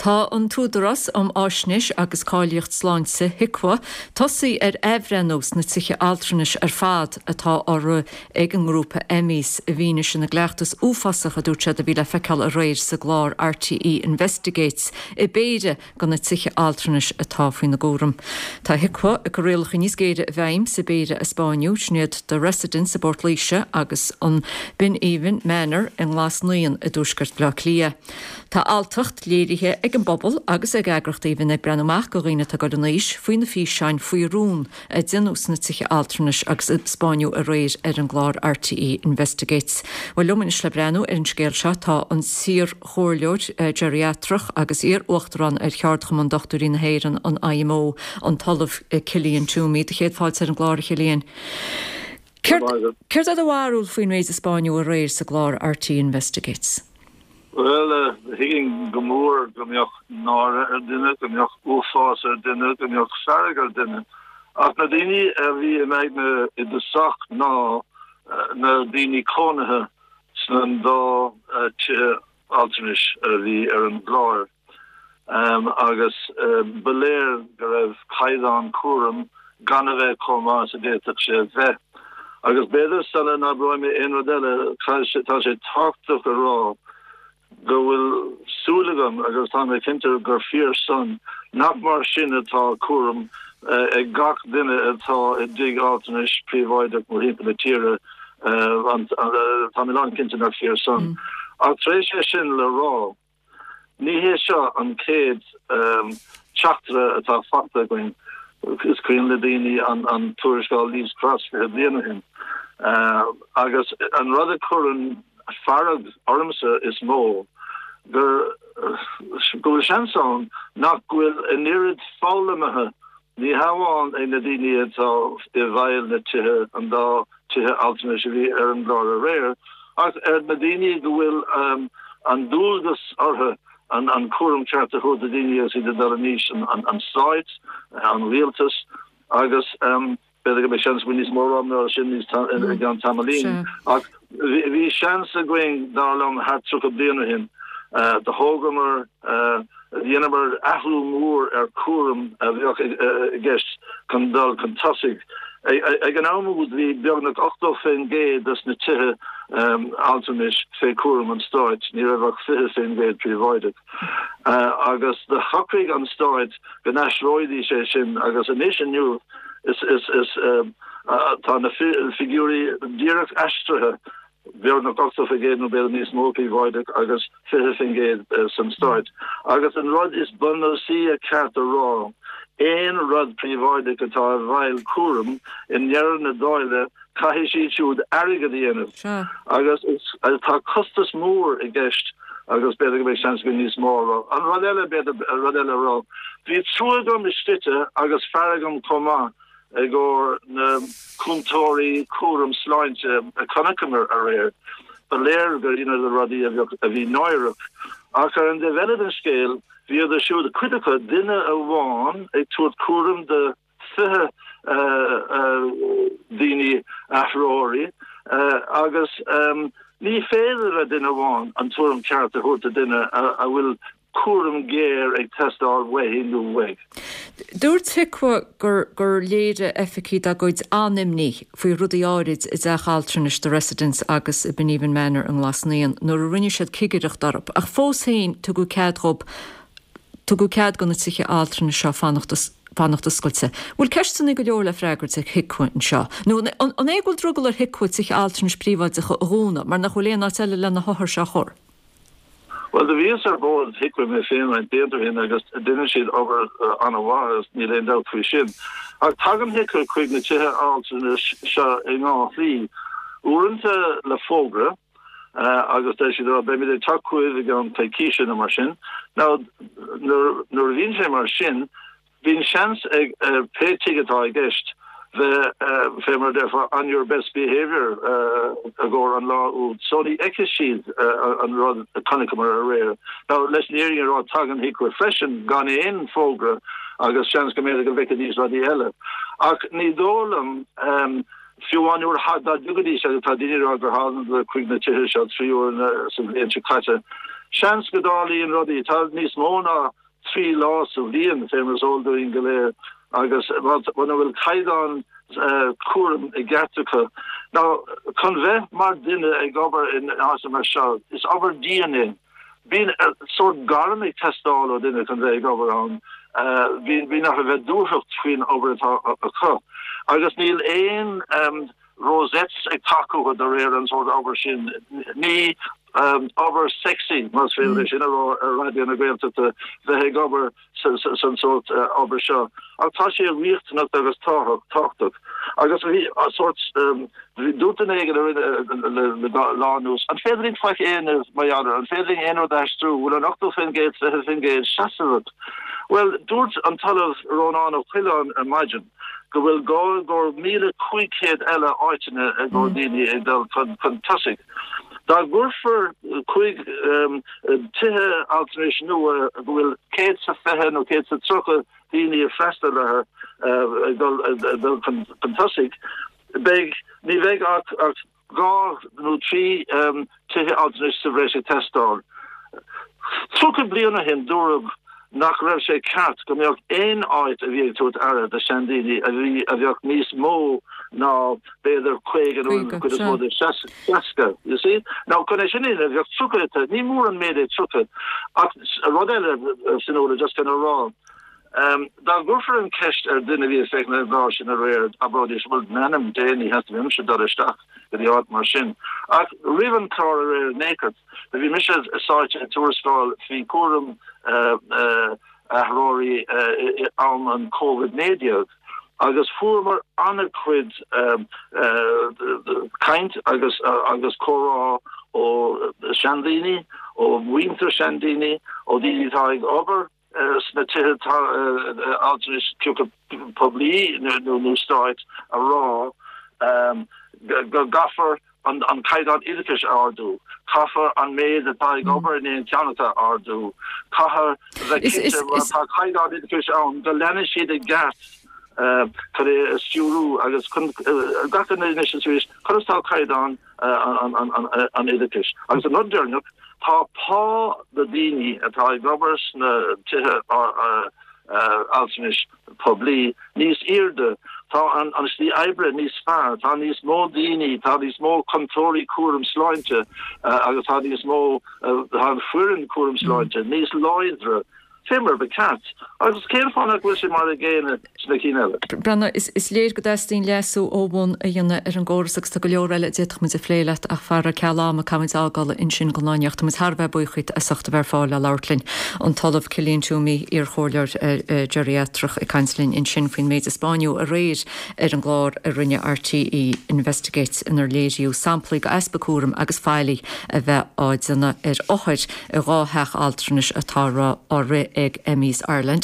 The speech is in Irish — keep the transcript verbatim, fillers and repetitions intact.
Tá an túdaras am áisnis agus cáilíocht sláinte hicwa, tosaí ar ehrenús na tuiche altranis ar fad atá orú ag an grúpa Emmys a bhíne sin na gleachtas úfasacha dúrte a bhí le feiceáil a réir sa glár R T E Investigates i béide gan na tuiche altranis atá faoin na gúram. Tá hicwa a go réalcha níos géide a bheim sa béide a Spániú sniad de residents a Bort Líse agus an bin even Manor in Glas Nuan a dúsgart bla lia. Tá altacht léirithe ag an bobbal agus ag agrachtaíhann ag brenneach go riine a godaníis faoin na fí sein faoi rún a dinús na tuiche altranis agus Spániú a réir ar an glár R T E Investigates. Bhfuil luminis le brenn ar an scéil seo tá an sir chóirleoid geriatrach agus ar uachtarrán ar cheartcha an dochtúí na héireann an I M O an talamh Cillian Toomey de chéad fáilt ar an glár Cillian. Céir a bhharúil faoin rééis a Spániú a réir sa glár R T E Investigates? Well, higging gemoor, gomjoch naar er dinne, gomjoch oefas er dinne, gomjoch sarg er dinne. Ach nadini wie mij me in de zak na nadini konige snan da tje alternis wie er een glaar. Agus beleer gref kaidan kurum ganeve koma se det se ve. Agus beter stellen na broime in rodelle ta se taktuk ra. Go will Sullivan agus tá mé finter gur fear son nach mar sin atá cuam ag gach dinne atá i dig altanis príomhide mar himpe le tíre tá mé an cinnte nach fear son. A trééis sin le rá ní hé seo an céad teachtra atá fakta goin iscreen le daoine an an tuaisgáil Leaves Cross fi bliana hin. Agus an rud curan farad ormsa is mó gur go seanson nach gwil an irid fálamathe ní haáin é na daine atá i bhail na tithe an dá tithe altanis bhí ar an glár a réir ach ar na daine go bhfuil an dúlgus ortha an an cuam teartta chu na daine as i de daraníis an an site an rialtas agus beidir go mé seans win níos mór am ná sin níos gan tamalín ach hí seans a going dálam hat tru a bliana hin de hógamar dhéanabar ahrú mór ar cuam a bheoch gist chun dal chun tosig. Ag an ámúd hí beagnach ochtó féin géad as na tithe altanis fé cuam an stáit, ní raibh fihe féin géad príomhide. Agus de chocraigh an stáit go nasróidí sé sin agus an éis nniu is is is tá na figúri díreach astrathe Ver na cost agé no be nís mópi voide agus fifingé san start. Agus an rod is bundle si a cat a raw. Ein rod privoide gotá weil cuam in jear na doile caiisi siúd agadíanamh. Agus tá costas mór i gist agus be mé sans go níos mór. An rodile be rodile ra. Bhí trúgam is stite agus fargam komma. Agor na kuntori cuam sláinte a conachmer a réir. Ba léir gur ina le rodí a bhí náireach. Ach ar an development scale, bhí a siúd a critica duine a bháin ag tuair cuam de fithe daoine athróirí agus ní féidir a duine bháin an tuairm ceart a thuirta duine a bhfuil cuam géir ag testáil wé nó weg. Dúirt hicwa gur gur léide efficí a goid animní faoi rudí áid is ach altranis de residents agus i Beneven Manor an Glas Nuan nuair a rinne siad cigeireach darab. Ach fós hain tu go cead rob tu go cead gona tuiche altranis seo fannachta scoilte. Bhfuil ceistena go leor le freigart ag hicwa an seo. Nó an éigúil druggal ar hicwa tuiche altranis príomhaide a róna, mar nach bhfuil léon áteile le na hothar se chur. Well, the views are both hickwim me féin ein déidir hin agus dinne siad over an a was ní le da fri sin. Ag tagam hickur chuig na tithe altanis se i ngá lí. Uanta le fógra agus de si be mi takuid an taikisi na mar sin. Now nur vín sé mar sin, vín chans ag pe tigetá i gist. The uh, femur therefore on your best behavior uh, agor an law ú soni ekishid uh, an rod connicumar a rare. Now let's near your rod tagan hicwa freshen gone in fogra agus chans comedic of vicadis radi ella. Ach ni dolam um fiú an úr had dat dugadi se tadini rod haden the quick na chihe shot three or some in Chicata Chans godali in rodi tal nis mona three laws of Leon famous old doing gale agus wat when I will kite on cuam i Gattacha. Now conve mar dinne e gober in Asama Shaw is over D N A. Being a sort of garlic testal or dinner conve gober on uh being being a ve doorhof twin over a cup. I just need ein um rosettes e taco with the rare and sort of over shin me um over sexy must feel this, you know, radio and agreement to the the gober some sort uh, over show. I'll touch you weird not that was talk talked of. I guess we a sort um do the negative the law news and feeling like in is my other and feeling in or dash through will not to fin gates the fin gates chasserut. Well do until of Ronan of Quillan imagine go will go go meal quick head ella oitine and go dini and they'll fantastic. Da gurfer quick um tihe alteration nu will Kate sa fehen or Kate sa trucker dini faster her uh fantastic big ni veg at go no tree um tihe alteration race test on trucker bliona hin durab nach raibh sé cat go mbeadh ein áit a bhí tuaird ara de Shandini a bhí a bheadh níos mó ná beidir chuig an úr go is mód seasca, you see? Now, chun é sin a bheadh trucaite, ní mór an méid é truca, ach rud eile sin óla just kind of rá. Um, da gurfer an kecht er dinne wie fe na sin a rare abroad is wel nanem déni has vi mis dat sta die art mar sin. Ach riven car rare naked vi mis a site tourstall fi chorum a Rory an an COVID media. Agus former anquid um, uh, kind agus uh, agus Cora or Shandini or Winter Shandini or the tag over. Sna tihe alternate kuke publi no no start a raw um gaffer an an kaidan idikish ardu kaffer an me the tag over in Canada ardu kahar the kaidan idikish on the lenishi the gas uh kare sturu agus kun got an initiative kostal kaidan an an an an idikish agus another nook Tá pá the dini atá gobers na tihe alternate publi nís irde tá an an the ibre nís far tá nís mó dini tá nís mó contori curum slointe agus tá nís mó han furin curum slointe nís loidre Timmer bekat. I was careful not wishing mar again snakine. Brenna is is leer godestin leso óbun a dionne er an górsach sta go leorelle dit met se flélet ach far a kelama kam ágal in sin gonacht met haar buchit a sacht ver fále laurtlin an tal of Killeen Toomey ir choler geriatrich e kanslin in sin fin méid Spaniu a réir er an glár a rinne R T E investigates in er léisiú samplig asbecúrum agus feili a bheith áidzanna er ochid a ráthech alternis atá á ré ag Emmys Ireland